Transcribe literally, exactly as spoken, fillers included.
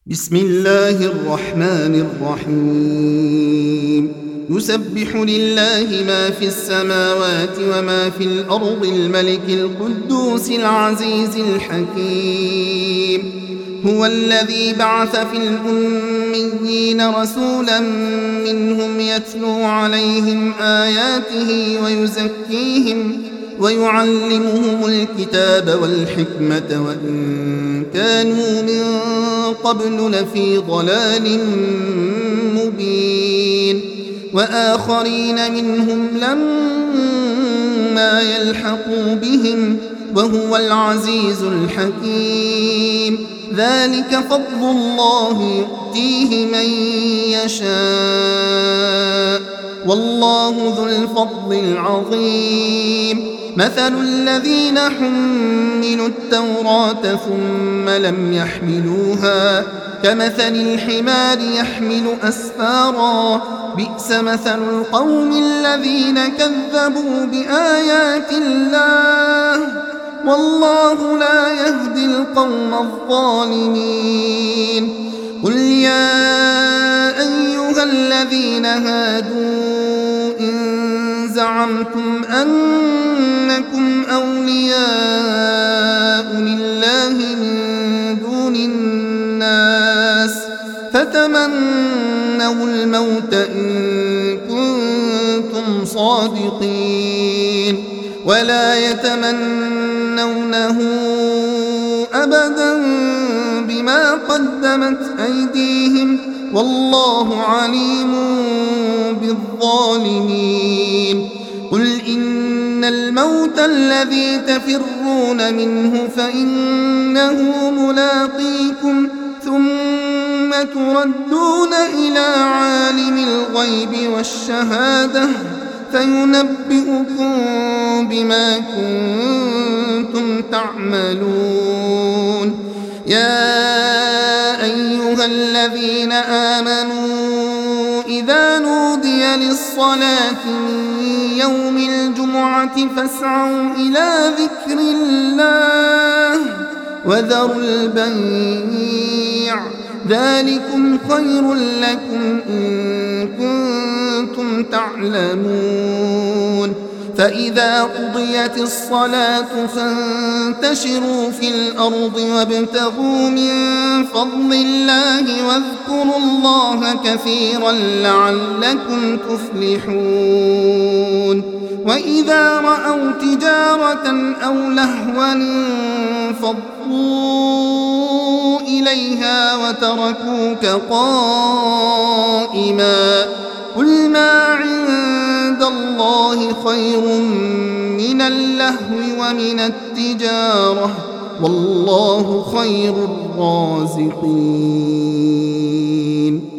بسم الله الرحمن الرحيم يسبح لله ما في السماوات وما في الأرض الملك القدوس العزيز الحكيم هو الذي بعث في الأميين رسولا منهم يتلو عليهم آياته ويزكيهم ويعلمهم الكتاب والحكمة وإن كانوا من قبل لفي ضلال مبين وآخرين منهم لما يلحقوا بهم وهو العزيز الحكيم ذلك فضل الله يؤتيه من يشاء والله ذو الفضل العظيم مثل الذين حملوا التوراة ثم لم يحملوها كمثل الحمار يحمل أسفارا بئس مثل القوم الذين كذبوا بآيات الله والله لا يهدي القوم الظالمين قل يا أيها الذين هادوا إن زعمتم أنكم أولياء لله من دون الناس فتمنوا الموت إن كنتم صادقين ولا يتمنونه أبدا بما قدمت أيديهم والله عليم بالظالمين قل إن الموت الذي تفرون منه فإنه ملاقيكم ثم تردون إلى عالم الغيب والشهادة فينبئكم بما كنتم تعملون يا أيها الذين آمنوا إذا نودي للصلاة من يوم الجمعة فاسعوا إلى ذكر الله وذروا البيع ذلكم خير لكم إن كنتم تعلمون فإذا قضيت الصلاة فانتشروا في الأرض وابتغوا من فضل الله واذكروا الله كثيرا لعلكم تفلحون وإذا رأوا تجارة أو لهوا انفضوا إليها وتركوك قائما قل ما عند الله خير من اللهو ومن التجارة والله خير الرازقين.